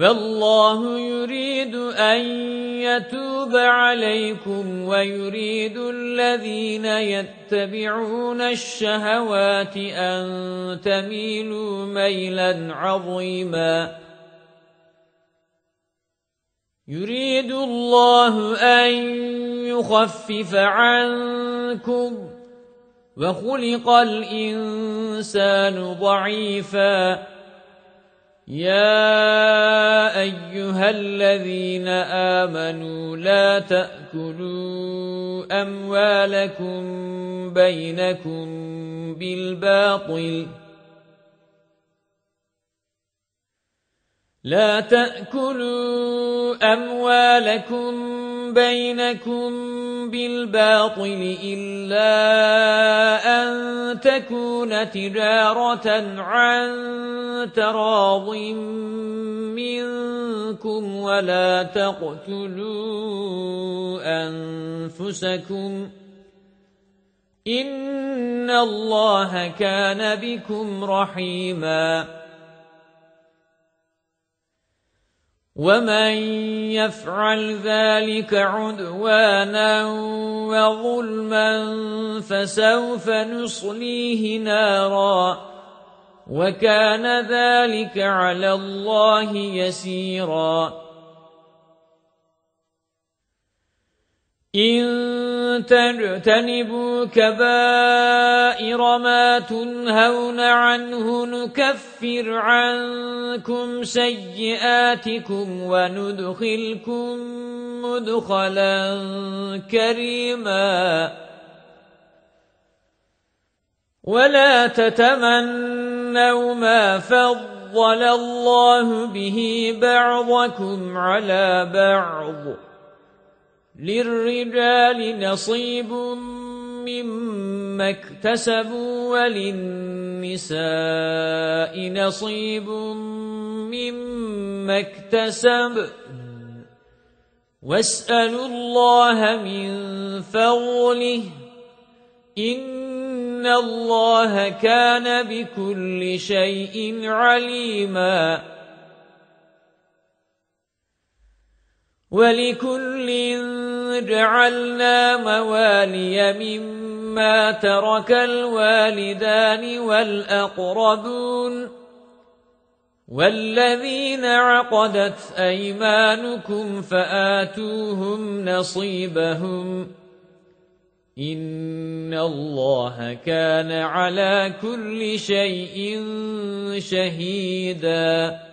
فالله يريد أن يتوب عليكم ويريد الذين يتبعون الشهوات أن تميلوا ميلا عظيما يريد الله أن يخفف عنكم وخلق الإنسان ضعيفا يا أيها الذين آمنوا لا تأكلوا أموالكم بينكم بالباطل إلا أن تكون تجارة عن تراض منكم ولا تقتلوا أنفسكم إن الله كان بكم رحيما ومن يفعل ذلك عدوانا وظلما فسوف نصليه نارا وكان ذلك على الله يسيرا إن تجتنبوا كبائر ما تنهون عنه نكفر عنكم سيئاتكم وندخلكم مدخلا كريما ولا تتمنوا ما فضل الله به بعضكم على بعض للرجال نصيب مما اكتسبوا وللنساء نصيب مما اكتسب واسألوا الله من فضله إن الله كان بكل شيء عليما ولكل جعلنا موالي مما ترك الوالدان والأقربون والذين عقدت أيمانكم فآتوهم نصيبهم إن الله كان على كل شيء شهيدا